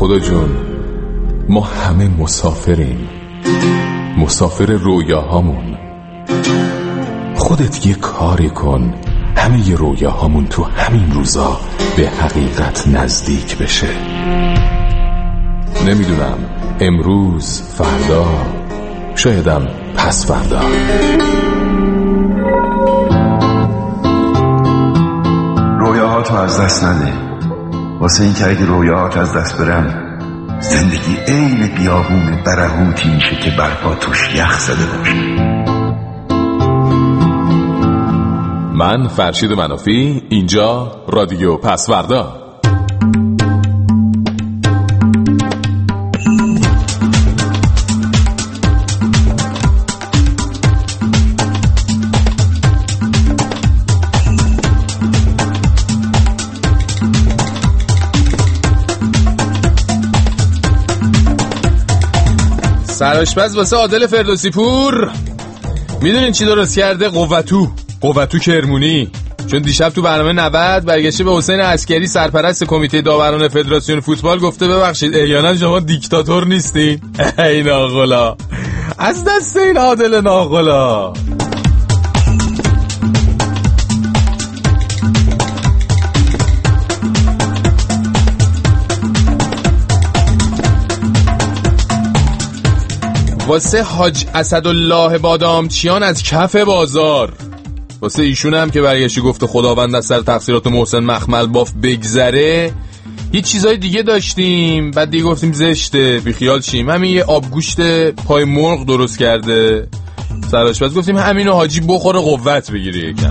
خدا جون، ما همه مسافریم، مسافر رویاهامون. خودت یه کاری کن همه ی رویاهامون تو همین روزا به حقیقت نزدیک بشه. نمیدونم، امروز، فردا، شایدم پس فردا. رویاهاتو از دست نده، واسه این که اگه رویاهات از دست برن زندگی عین بیابون برهوتی میشه که برپا توش یخ زده باشه. من فرشید منافی، اینجا رادیو پسوردا. سرآشپز واسه عادل فردوسی پور. میدونین چی درست کرده؟ قوتو کرمونی. چون دیشب تو برنامه 90 برگشته به حسین عسکری، سرپرست کمیته داوران فدراسیون فوتبال، گفته ببخشید احیانا شما دیکتاتور نیستین؟ ای ناغلا، از دست این عادل ناغلا. واسه حاج اسدالله بادامچیان از کف بازار، واسه ایشون هم که برگشتی گفته خداوند از سر تقصیرات محسن مخمل باف بگذره. یه چیزای دیگه داشتیم، بعد دیگه گفتیم زشته بیخیال شیم. همین یه آبگوشت پای مرغ درست کرده سرآشپز، گفتیم همینو حاجی بخوره قوت بگیره یکم.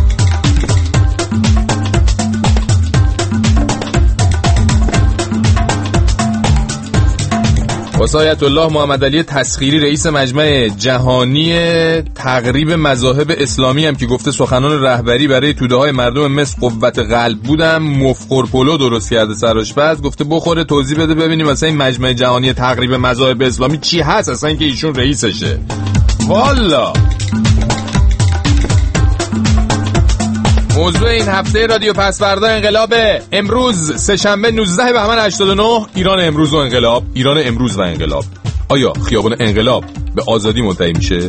واسه آیت الله محمد علی تسخیری، رئیس مجمع جهانی تقریب مذاهب اسلامی، هم که گفته سخنان رهبری برای توده های مردم مصر قوت قلب بودم، مفخور پلو درست کرده سرآشپز، گفته بخوره توضیح بده ببینیم مثلا این مجمع جهانی تقریب مذاهب اسلامی چی هست اصلا که ایشون رئیسشه. والا موضوع این هفته رادیو پسوردا انقلابه. امروز سه‌شنبه 19 بهمن 89، ایران امروز و انقلاب. ایران امروز و انقلاب. آیا خیابان انقلاب به آزادی منتهی میشه؟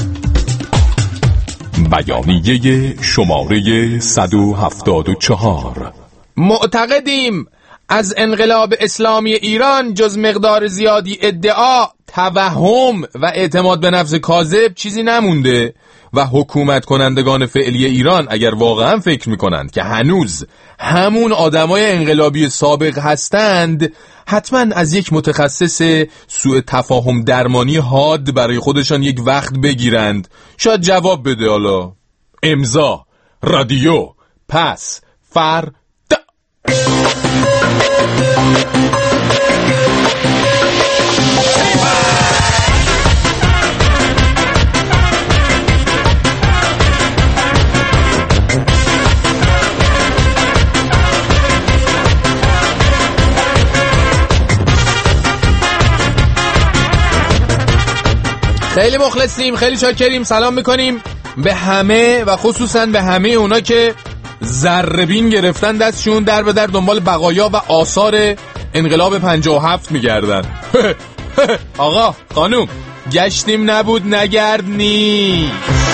بیانیه شماره 174. معتقدیم از انقلاب اسلامی ایران جز مقدار زیادی ادعا، توهم و اعتماد به نفس کاذب چیزی نمونده و حکومت کنندگان فعلی ایران اگر واقعا فکر میکنند که هنوز همون آدمای انقلابی سابق هستند، حتما از یک متخصص سوء تفاهم درمانی حاد برای خودشان یک وقت بگیرند. شاید جواب بده. حالا امضا رادیو پس فردا. خیلی مخلصیم، خیلی شاکریم، سلام میکنیم به همه و خصوصا به همه اونا که ذره‌بین گرفتن دستشون در به در دنبال بقایا و آثار انقلاب 57 میگردن. آقا خانوم گشتیم نبود نگردنی.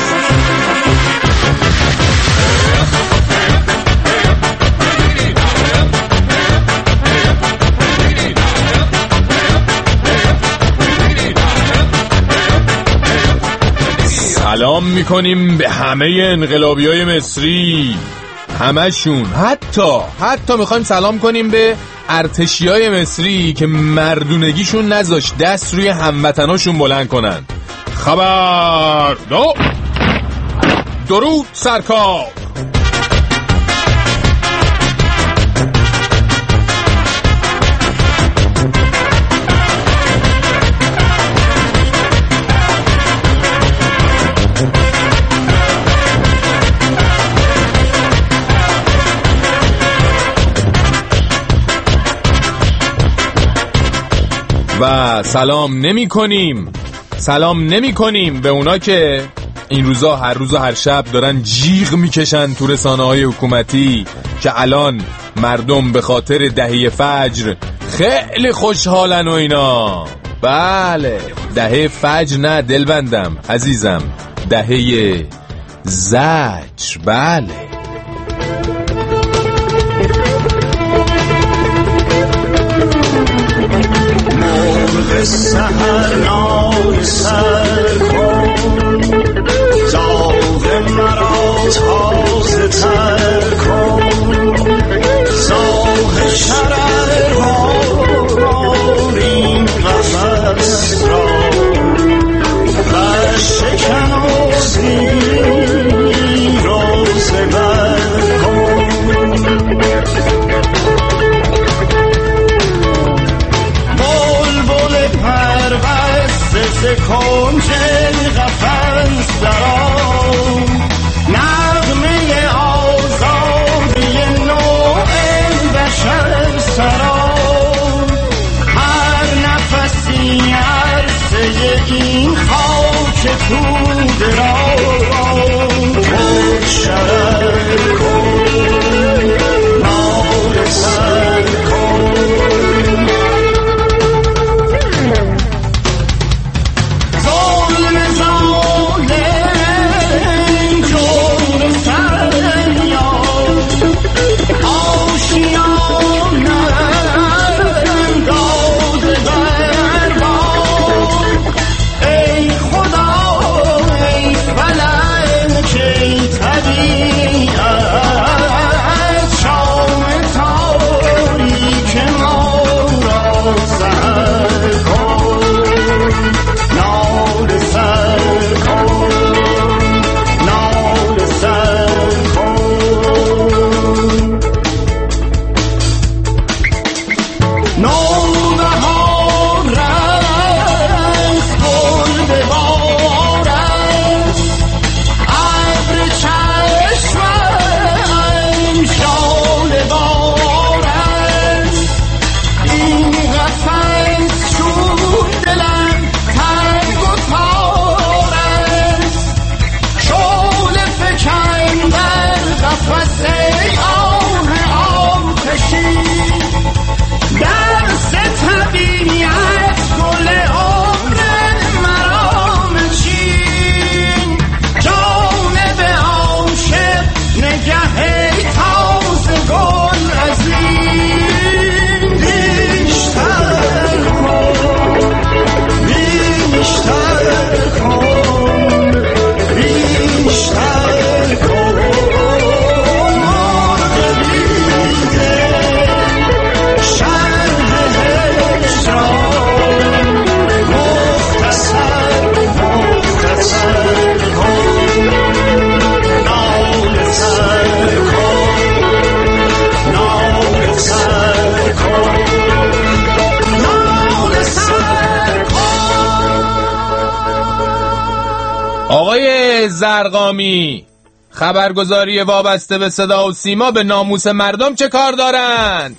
سلام میکنیم به همه انقلابیای مصری، همشون. حتی میخوایم سلام کنیم به ارتشیای مصری که مردونگیشون نذاشت دست روی هموطناشون بلند کنن. خبر درود سرکار. و سلام نمی کنیم به اونا که این روزا هر روز و هر شب دارن جیغ میکشن تو رسانه‌های حکومتی که الان مردم به خاطر دهه فجر خیلی خوشحالن و اینا. بله دهه فجر نه دلبندم عزیزم، دهه زجر. بله مرغ سحر نای سر کن، داغ مرا تازه تر کن، زاه شرر بار این قفص را و شکن و زیر و زبر کن. بلبل پربسته ز کنج قفس درآ، نغمه آزادی نوع بشر سرا، هر نفسی عرصه این خاک توده را پر شرر کن، ناله سر کن. آقای زرقامی، خبرگزاری وابسته به صدا و سیما به ناموس مردم چه کار دارند؟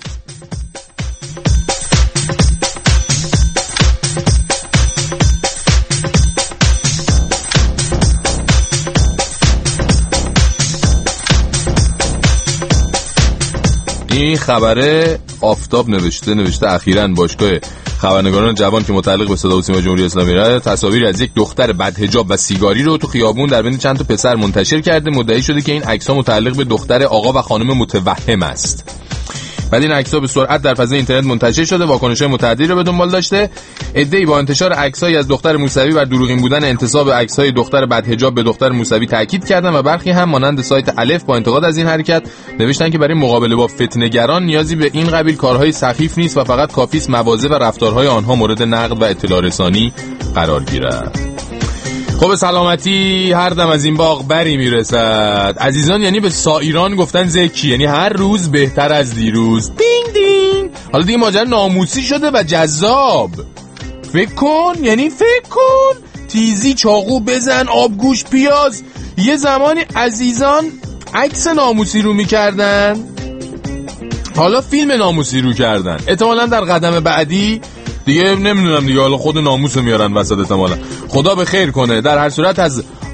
این خبره آفتاب نوشته اخیراً باشگاه خبرنگاران جوان که متعلق به صدا و سیما جمهوری اسلامی را تصاویر از یک دختر بدحجاب و سیگاری رو تو خیابون در بین چند تا پسر منتشر کرده. مدعی شده که این عکس‌ها متعلق به دختر آقا و خانم متوهم است. بعد این عکس‌ها به سرعت در فضای اینترنت منتشر شده، واکنش‌های متعددی رو به دنبال داشته. عده‌ای با انتشار عکس‌هایی از دختر موسوی بر دروغین بودن انتساب عکس‌های دختر بدحجاب به دختر موسوی تاکید کردند و برخی هم مانند سایت الف با انتقاد از این حرکت نوشتن که برای مقابله با فتنه‌گران نیازی به این قبیل کارهای سخیف نیست و فقط کافی است مواضع و رفتارهای آنها مورد نقد و اطلاع رسانی قرار گیرد. خب سلامتی هر دم از این باغ بری میرسد عزیزان. یعنی به سایران گفتن زکی، یعنی هر روز بهتر از دیروز. دینگ دینگ. حالا دیگه ماجرا ناموسی شده و جذاب. فکر کن تیزی چاقو بزن آبگوش پیاز. یه زمانی عزیزان عکس ناموسی رو میکردن، حالا فیلم ناموسی رو کردن. احتمالاً در قدم بعدی دیگه نمیدونم دیگه، حالا خود ناموسو میارن وسط احتمالاً. خدا به خیر کنه. در هر صورت از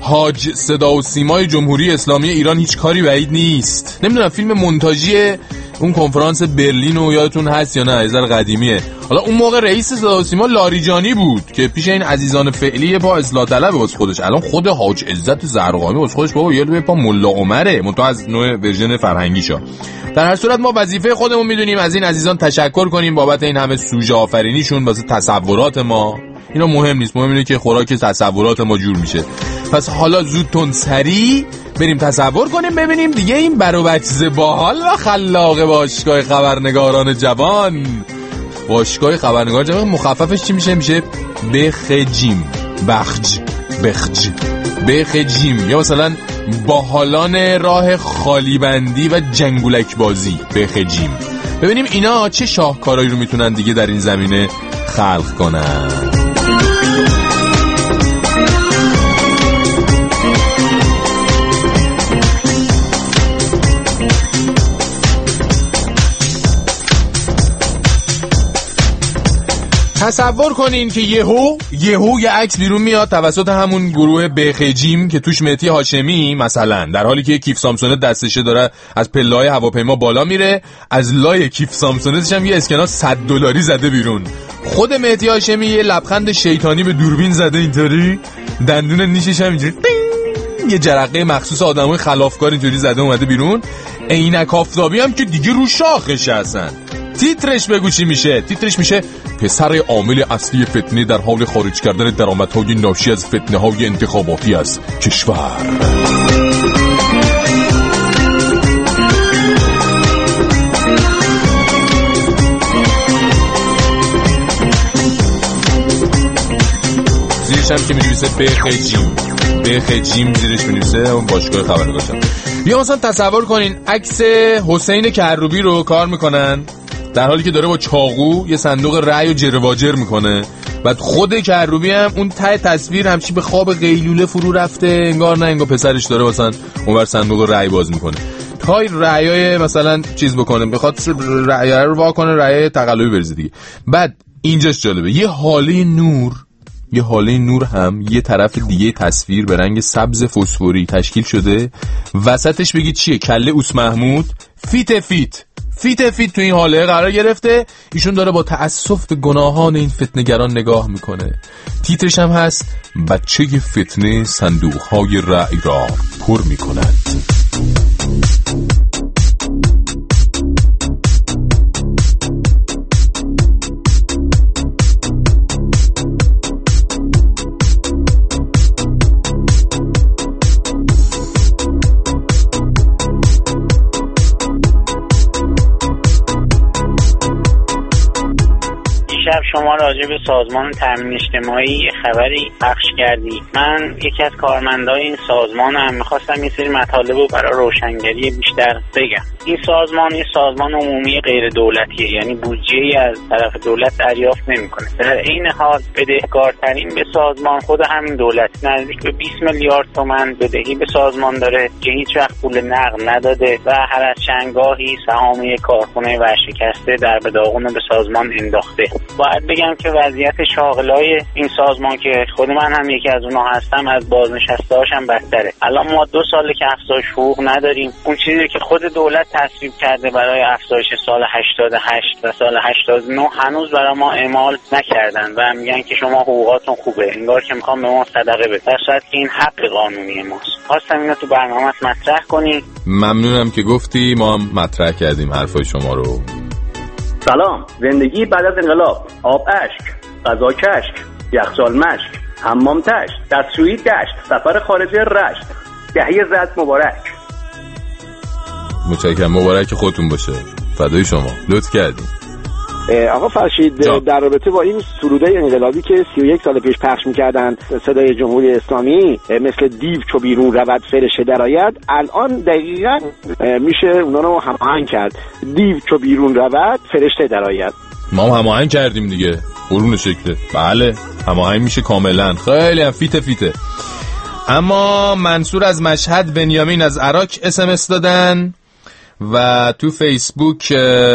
حاج صدا و سیمای جمهوری اسلامی ایران هیچ کاری بعید نیست. نمیدونم فیلم مونتاژی اون کنفرانس برلین رو یادتون هست یا نه؟ از قدیمیه. حالا اون موقع رئیس صدا و سیما لاریجانی بود که پیش این عزیزان فعلی با اصلاح طلب واسه خودش. الان خود حاج عزت زرقامی واسه خودش بابا یه پا ملا عمره، منتها از نوع ورژن فرهنگیشا. در هر صورت ما وظیفه خودمون میدونیم از این عزیزان تشکر کنیم بابت این همه سوژه آفرینیشون واسه تصورات ما. اینا مهم نیست، مهم اینه که خوراک تصورات ما جور میشه. پس حالا زودتون سریع بریم تصور کنیم ببینیم دیگه این بروبچز باحال و خلاق باشگاه خبرنگاران جوان. باشگاه خبرنگاران جوان مخففش چی میشه؟ میشه بخجیم، بخجیم، یا مثلا باحالان راه خالیبندی و جنگولک بازی بخجیم. ببینیم اینا چه شاهکارایی رو میتونن دیگه در این زمینه خلق کنن. تصور کنین که یهو یه عکس بیرون میاد توسط همون گروه بخجیم که توش مهدی هاشمی مثلا در حالی که یه کیف سامسونت دستشه داره از پله‌های هواپیما بالا میره، از لای کیف سامسونتش هم یه اسکناس $100 زده بیرون. خود مهدی هاشمی یه لبخند شیطانی به دوربین زده اینطوری، دندون نیشش هم اینجوری یه جرقه مخصوص آدمای خلافکار اینطوری زده اومده بیرون. عینک آفتابی هم که دیگه رو شاخش هستن. تیترش بگو چی میشه؟ تیترش میشه پسر عامل اصلی فتنه در حال خارج کردن درآمدهای ناشی از فتنه‌های انتخاباتی از کشور. زیرش هم که می‌نویسه بخجیم زیرش می‌نویسه اون باشگاه خبرنگاران. یا مثلا تصور کنین عکس حسین کروبی رو کار میکنن در حالی که داره با چاقو یه صندوق رأی و جرواجر میکنه. بعد خود کروبی هم اون ته تصویر همچی به خواب قیلوله فرو رفته، انگار نه انگار پسرش داره مثلا اونور صندوق رأی باز میکنه تا رأیای مثلا چیز بکنه، بخواد رأی رو وا کنه، رأی تقلبی بریزه دیگه. بعد اینجاش جالبه یه حاله نور هم یه طرف دیگه تصویر به رنگ سبز فسفوری تشکیل شده، وسطش بگید چیه؟ کله اوس محمود فیت تو این حاله قرار گرفته. ایشون داره با تأسف به گناهان این فتنه‌گران نگاه میکنه. تیترش هم هست بچه فتنه صندوق‌های رأی را پر میکند. شما راجع به سازمان تامین اجتماعی خبری پخش کردی. من یکی از کارمندای این سازمانم، می‌خواستم یه سری مطالب رو برای روشنگری بیشتر بگم. این سازمان یه سازمان عمومی غیر دولتیه، یعنی بودجه‌ای از طرف دولت دریافت نمی‌کنه. در این حال بدهکارترین به سازمان خود همین دولت، نزدیک به 20 میلیارد تومان بدهی به سازمان داره که هیچ وقت پول نقد نداده و هر از چندگاهی سهام کارخونه ورشکسته در به داغون به سازمان انداخته. باید بگم که وضعیت شاغلای این سازمان که خود من هم یکی از اونها هستم از بازنشسته‌هاش هم بدتره. الان ما 2 ساله که افزایش حقوق نداریم. اون چیزی که خود دولت تصویب کرده برای افزایش سال 88 و سال 89 هنوز برای ما اعمال نکردن و میگن که شما حقوقاتون خوبه، انگار که میخوام به ما صدقه بدن، در صورتی که این حق قانونی ماست. خواستم اینو تو برنامه‌ات مطرح کنی. ممنونم که گفتی، ما هم مطرح کردیم حرفای شما رو. سلام. زندگی بعد از انقلاب، آب اشک، غذا کشک، یخچال مشک، حمام تشت، دستشویی دشت، سفر خارجی رشت، دهی زد مبارک. متشکرم، مبارک خودتون باشه. فدای شما، لطف کردین. آقا فرشید در رابطه با این سروده انقلابی که 31 سال پیش پخش می‌کردن صدای جمهوری اسلامی، مثل دیو چو بیرون رود فرشته درآید، الان دقیقاً میشه اونا رو هماهنگ کرد. دیو چو بیرون رود فرشته درآید. ما هم هماهنگ کردیم دیگه، قرون شکله. بله هماهنگ میشه کاملا، خیلی هم فیته. اما منصور از مشهد، بنیامین از عراق SMS دادن و تو فیسبوک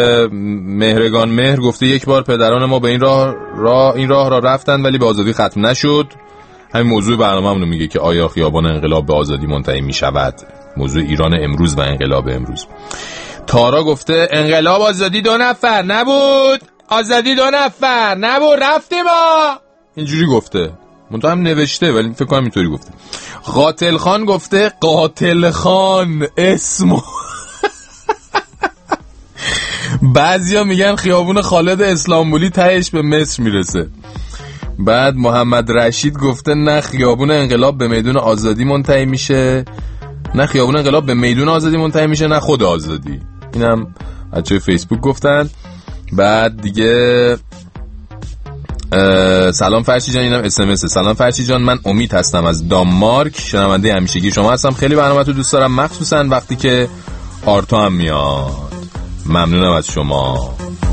مهرگان مهر گفته یک بار پدران ما به این راه را رفتن ولی به آزادی ختم نشد. همین موضوع برنامه‌مون رو میگه که آیا خیابان انقلاب به آزادی منتهی میشود؟ موضوع ایران امروز و انقلاب امروز. تارا گفته انقلاب آزادی 2 نفر نبود، آزادی 2 نفر نبود، رفتیم ما. اینجوری گفته، منتها هم نوشته ولی فکر کنم اینطوری گفته. قاتل خان گفته قاتل خان اسمو بعضیا میگن خیابون خالد اسلامبولی تهش به مصر میرسه. بعد محمد رشید گفته نه خیابون انقلاب به میدون آزادی منتهی میشه، نه خیابون انقلاب به میدون آزادی منتهی میشه، نه خود آزادی. اینم بچه‌های فیسبوک گفتن. بعد دیگه سلام فرشی جان، اینم SMS. سلام فرشی جان، من امید هستم از دانمارک، شنونده همیشگی شما هستم. خیلی برنامه‌تو دوست دارم، مخصوصا وقتی که آرتا هم میاد. ممنونم از شما.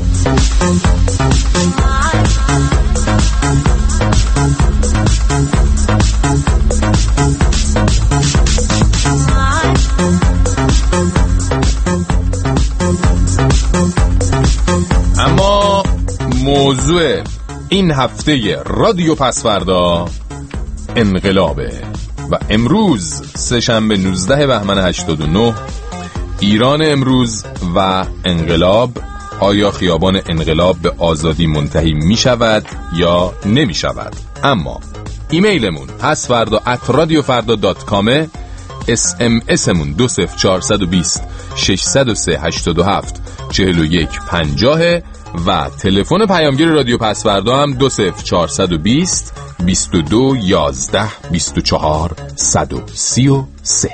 اما موضوع این هفته رادیو پسوردا انقلابه و امروز سه‌شنبه 19 بهمن 89 ایران امروز و انقلاب. آیا خیابان انقلاب به آزادی منتهی می شود یا نمی شود؟ اما ایمیلمون pasvarda@radiofarda.com، SMSمون 20420 603 87 41 50 و تلفن پیامگیر رادیو پسوردا هم 20420 22 11 24 133.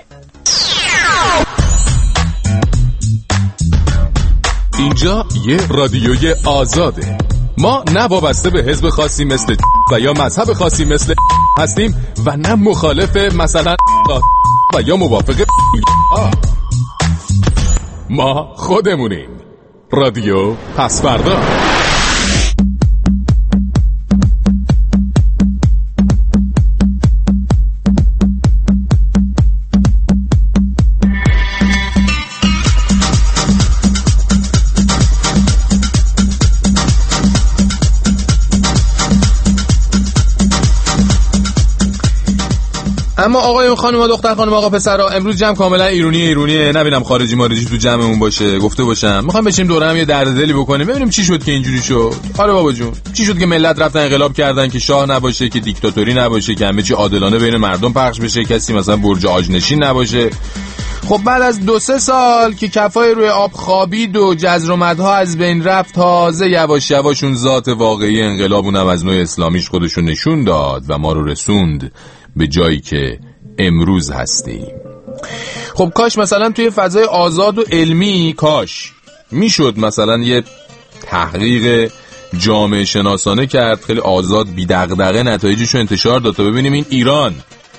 اینجا یه رادیوی آزاده. ما نه وابسته به حزب خاصی مثل و یا مذهب خاصی مثل هستیم و نه مخالف مثلا و یا موافق. ما خودمونیم. رادیو پسوردا. اما آقای خانم، دختر خانم، آقا پسرا، امروز جمع کاملا ایرونیه، نبینم خارجی مارجی تو جمعمون باشه، گفته باشم میخوام بشیم دوره هم یه درددلی بکنیم، ببینیم چی شد که اینجوری شد. آره بابا جون، چی شد که ملت رفتن انقلاب کردن که شاه نباشه، که دیکتاتوری نباشه، که همه چی عادلانه بین مردم پخش بشه، کسی مثلا برج آجنشین نباشه. خب بعد از 2-3 سال که کفای روی آب خوابید و جزر و مدها از بین رفت، تازه یواش یواش اون ذات واقعی انقلابونم از نوع اسلامیش خودشون نشون داد و ما رو رسوند به جایی که امروز هستیم. خب کاش مثلا توی فضای آزاد و علمی کاش میشد مثلا یه تحقیق جامعه شناسانه کرد، خیلی آزاد بی دغدغه نتایجشو انتشار داد تا ببینیم این ایران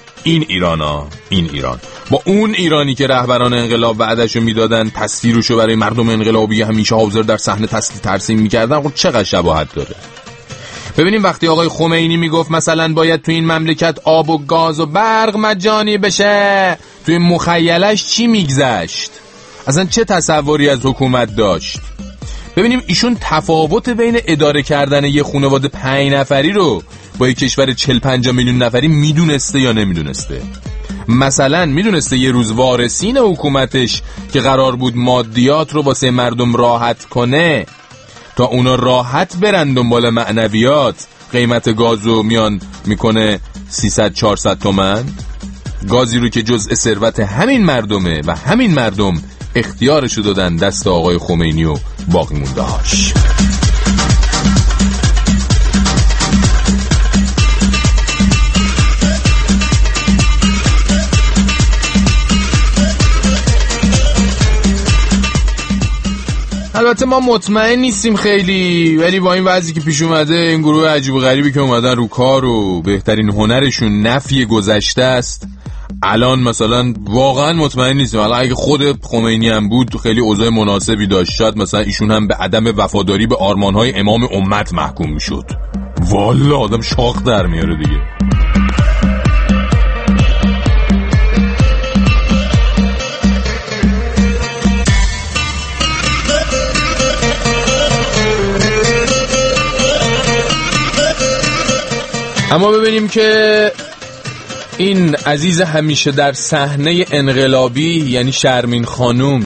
با اون ایرانی که رهبران انقلاب وعدهشو میدادن، تصویرشو برای مردم انقلابی همیشه حاضر در صحنه ترسیم میکردن، خب چقدر شباهت داره. ببینیم وقتی آقای خمینی میگفت مثلا باید تو این مملکت آب و گاز و برق مجانی بشه، توی مخیلش چی میگذشت؟ اصلا چه تصوری از حکومت داشت؟ ببینیم ایشون تفاوت بین اداره کردن یه خانواده 5 نفری رو با یه کشور 40-50 میلیون نفری میدونسته یا نمیدونسته. مثلا میدونسته یه روز وارثین حکومتش که قرار بود مادیات رو واسه مردم راحت کنه تا اونا راحت برن دنبال معنویات، قیمت گازو میان میکنه 300-400 تومن، گازی رو که جزء ثروت همین مردمه و همین مردم اختیارشو دادن دست آقای خمینی و باقی مونده هاش. البته ما مطمئن نیستیم خیلی، ولی با این وضعی که پیش اومده، این گروه عجیب و غریبی که اومدن رو کار و بهترین هنرشون نفی گذشته است، الان مثلا واقعا مطمئن نیستیم. الان اگه خود خمینی هم بود خیلی اوضاع مناسبی داشت، شاید مثلا ایشون هم به عدم وفاداری به آرمانهای امام امت محکوم میشد. والا آدم شاخ در میاره دیگه. اما ببینیم که این عزیز همیشه در صحنه انقلابی یعنی شرمین خانوم